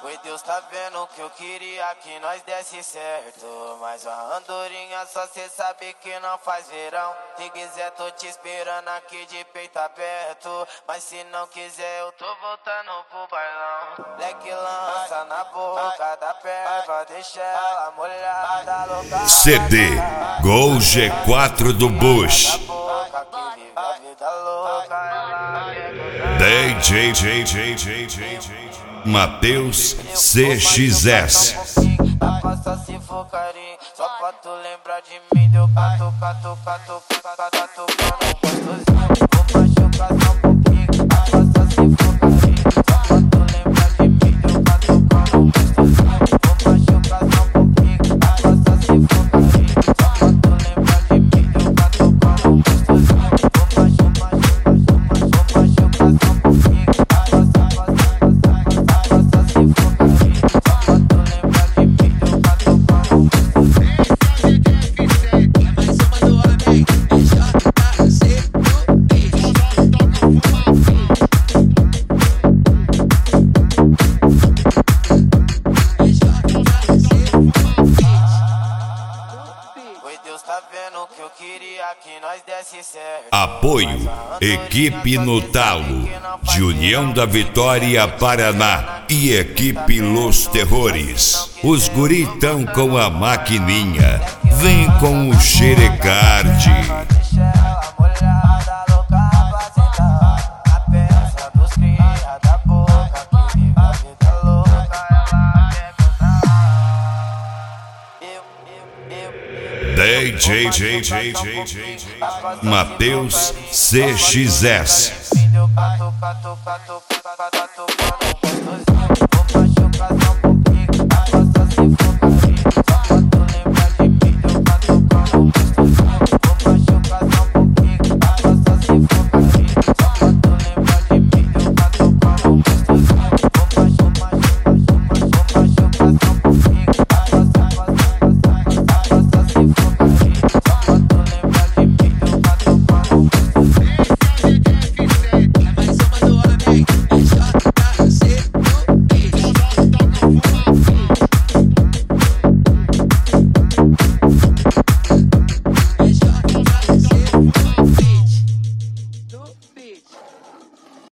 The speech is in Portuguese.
Foi Deus tá vendo que eu queria que nós desse certo, mas a andorinha só cê sabe que não faz verão. Se quiser tô te esperando aqui de peito aberto, mas se não quiser eu tô voltando pro bailão. Leque lança na boca da perva, deixa ela molhada, louca. CD Gol G4 do Bush. DJ Matheus CXS. Passa se for carinho, só pra tu lembrar de mim. Deu cato, cato, cato, cato, gostosinho. Vou machucar só um pouquinho. Passa se for carinho, só pra tu lembrar de mim. Deu cato, gostosinho. Vou machucar só um pouquinho. Passa se for carinho, só pra tu lembrar de mim. Deu cato, gostosinho. Vou machucar só um pouquinho. Apoio Equipe no Talo de União da Vitória, Paraná e Equipe Los Terrores. Os guri tão com a maquininha, vem com o xerecard. DJ Matheus CXS.